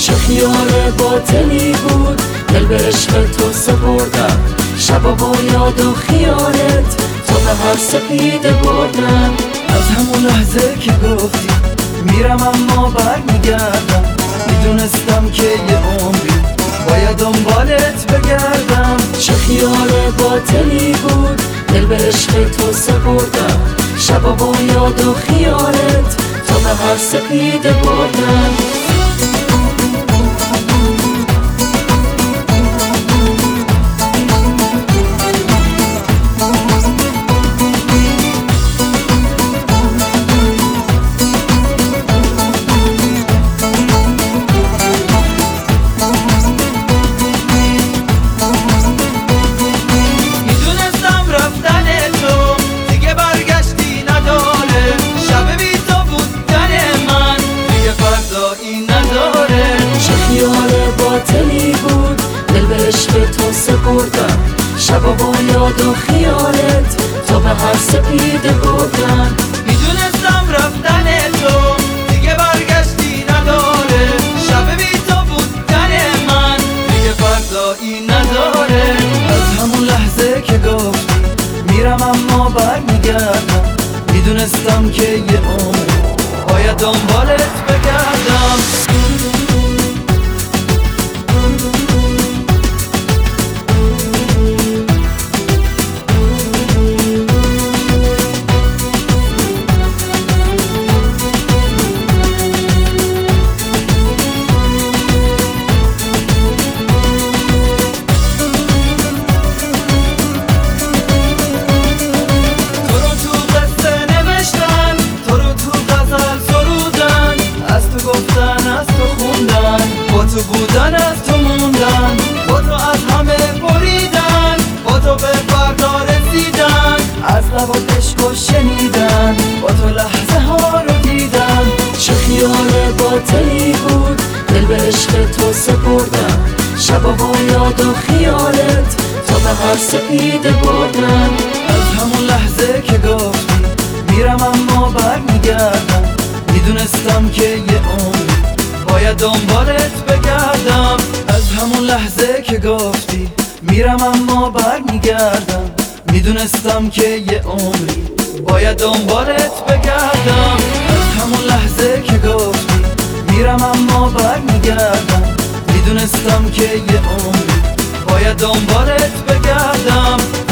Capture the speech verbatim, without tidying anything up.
چه خیال باطلی بود دل به عشق تو سپردم، شبا با یاد و خیالت تو به هر سپیده بردم. از همون لحظه که گفتی میرم اما برمیگردم، میدونستم که یه عمری باید دنبالت بگردم. چه خیال باطلی بود دل به عشق تو سپردم، شبا با یاد و خیالت تو به هر سپیده بردم. باطلی بود دل به عشق تو سپردم، شبا با یاد و خیالت تو به هر سپیده بردم. میدونستم رفتن تو دیگه برگشتی نداره، شب بی تو بودن من دیگه فردایی نداره. از همون لحظه که گفتی میرم اما برمیگردم، میدونستم که یه عمر باید دنبالت بگردم. تو بودن از تو موندن، با تو از همه بریدن، با تو به فردا رسیدن، از لبات عشق و شنیدن، با تو لحظه ها رو دیدن. چه خیال باطلی بود دل به عشق تو سپردم، شبا با یاد و خیالت تو به هر سپیده بردم. از همون لحظه که گفتی میرم اما برمیگردم، میدونستم که یه عمر باید دنبالت بگردم. از همون لحظه که گفتی میرم اما برمیگردم، میدونستم که یه عمری باید دنبالت بگردم. از همون لحظه که گفتی میرم اما برمیگردم، میدونستم که یه عمری باید دنبالت بگردم.